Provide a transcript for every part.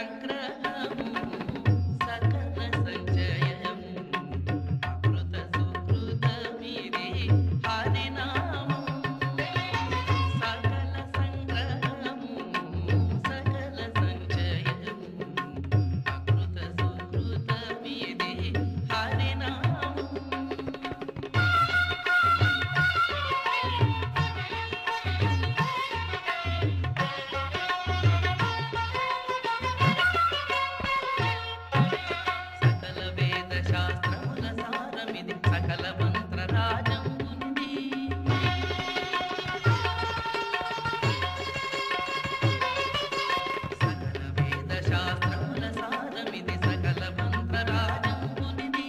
సంగ్రహము సకల సంచయము అకృత సుకృతమిది హరినామము సకల సంగ్రహము సకల సంచయము అకృత సుకృతమిది హరినామము సకల వేద శాస్త్రముల సారమిది సకల మంత్ర రాజంబునిది సకల వేద శాస్త్రముల సారమిది సకల మంత్ర రాజంబునిది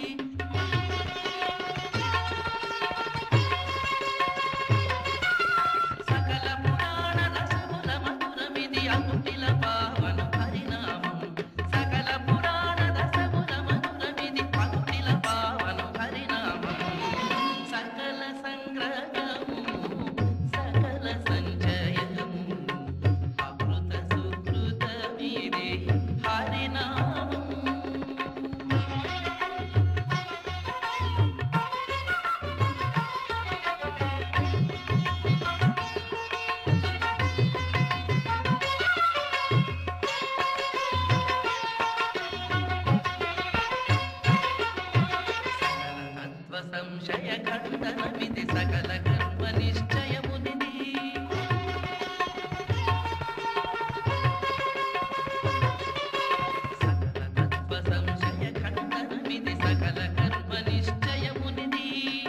సకల పురాణ రసముల మధురమిది అకుటిల పావన హరినామం సకల పురాణ రసముల మధురమిది అకుటిల పావన హరినామం సకల సంగ్రహము సకల సంచయము అకృత సుకృతమిది హరినామం తత్వ సంశయ ఖండనమిది సకల కర్మ నిశ్చయమునిది సకల తత్వ సంశయ ఖండనమిది సకల కర్మ నిశ్చయమునిది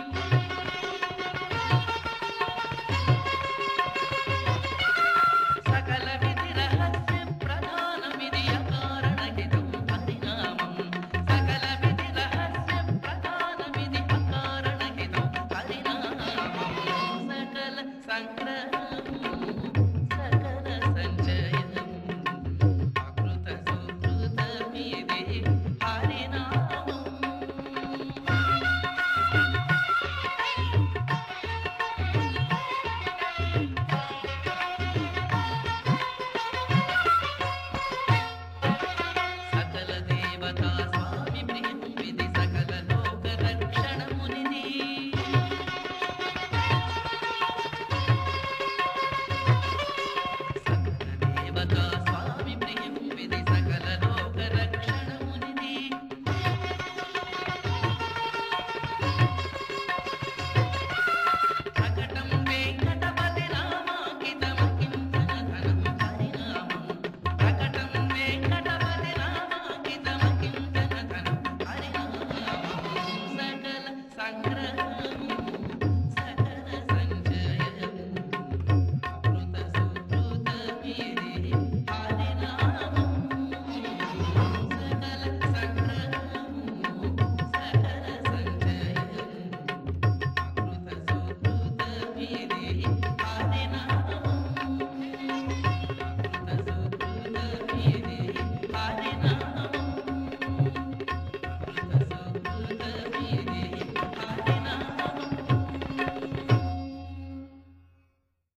సకల విధి రహస్య ప్రధానమిది అకారణహితం హరినామం సకల విధి రహస్య ప్రధానమిది అకారణహితం హరినామం సకల సంగ్రహము సకల సంచయము అకృత సుకృతమిది హరినామం సకల దేవతా స్వామి ప్రియంవిది సకల లోక రక్షణమునిది సకల దేవతా